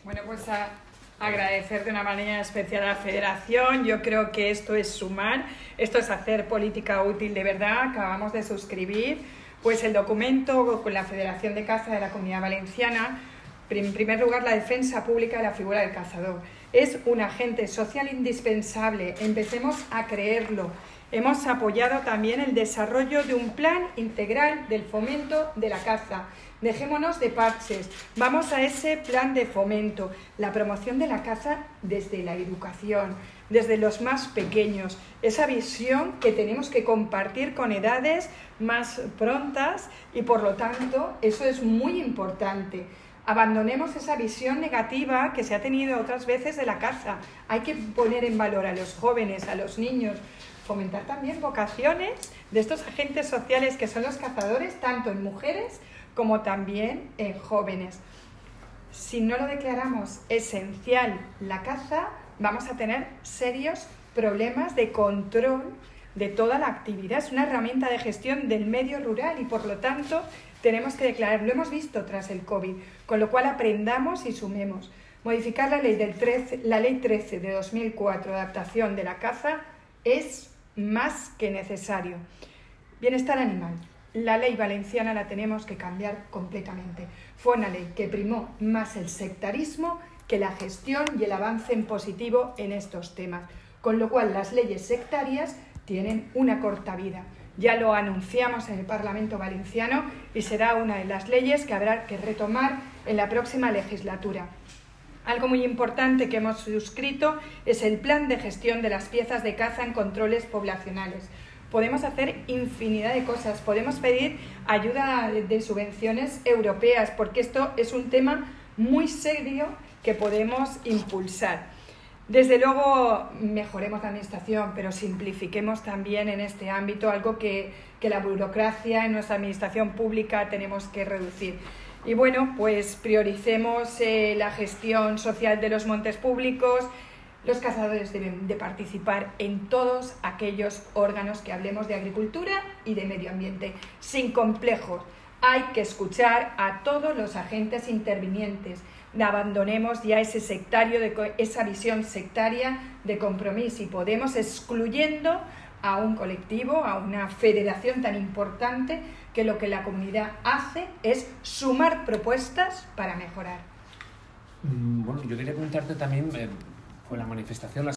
Bueno, pues agradecer de una manera especial a la Federación. Yo creo que esto es sumar, esto es hacer política útil de verdad. Acabamos de suscribir pues el documento con la Federación de Caza de la Comunidad Valenciana. En primer lugar, la defensa pública de la figura del cazador. Es un agente social indispensable, empecemos a creerlo. Hemos apoyado también el desarrollo de un plan integral del fomento de la caza. Dejémonos de parches, vamos a ese plan de fomento, la promoción de la caza desde la educación, desde los más pequeños, esa visión que tenemos que compartir con edades más prontas y por lo tanto eso es muy importante. Abandonemos esa visión negativa que se ha tenido otras veces de la caza. Hay que poner en valor a los jóvenes, a los niños, fomentar también vocaciones de estos agentes sociales que son los cazadores, tanto en mujeres como también en jóvenes. Si no lo declaramos esencial la caza, vamos a tener serios problemas de control de toda la actividad. Es una herramienta de gestión del medio rural y por lo tanto tenemos que declarar, lo hemos visto tras el COVID, con lo cual aprendamos y sumemos. Modificar la ley 13 de 2004 de adaptación de la caza es más que necesario. Bienestar animal. La ley valenciana la tenemos que cambiar completamente. Fue una ley que primó más el sectarismo que la gestión y el avance en positivo en estos temas, con lo cual las leyes sectarias tienen una corta vida. Ya lo anunciamos en el Parlamento valenciano y será una de las leyes que habrá que retomar en la próxima legislatura. Algo muy importante que hemos suscrito es el plan de gestión de las piezas de caza en controles poblacionales. Podemos hacer infinidad de cosas, podemos pedir ayuda de subvenciones europeas, porque esto es un tema muy serio que podemos impulsar. Desde luego, mejoremos la administración, pero simplifiquemos también en este ámbito algo que la burocracia en nuestra administración pública tenemos que reducir. Y bueno, pues prioricemos la gestión social de los montes públicos. Los cazadores deben de participar en todos aquellos órganos que hablemos de agricultura y de medio ambiente, sin complejos. Hay que escuchar a todos los agentes intervinientes. Abandonemos ya ese sectario, esa visión sectaria de Compromís y Podemos, excluyendo a un colectivo, a una federación tan importante que lo que la comunidad hace es sumar propuestas para mejorar. Bueno, yo quería preguntarte también, con la manifestación...